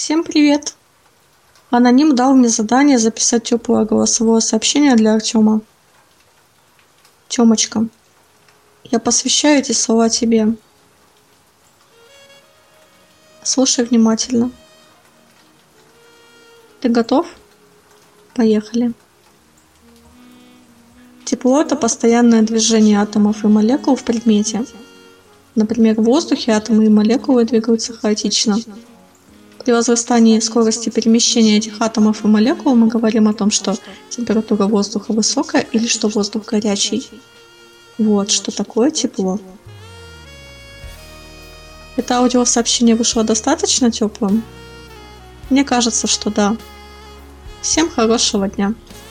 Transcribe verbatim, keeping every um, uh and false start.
Всем привет! Аноним дал мне задание записать теплое голосовое сообщение для Артема. Тёмочка, я посвящаю эти слова тебе. Слушай внимательно. Ты готов? Поехали. Тепло – это постоянное движение атомов и молекул в предмете. Например, в воздухе атомы и молекулы двигаются хаотично. При возрастании скорости перемещения этих атомов и молекул мы говорим о том, что температура воздуха высокая или что воздух горячий. Вот что такое тепло. Это аудиосообщение вышло достаточно теплым? Мне кажется, что да. Всем хорошего дня!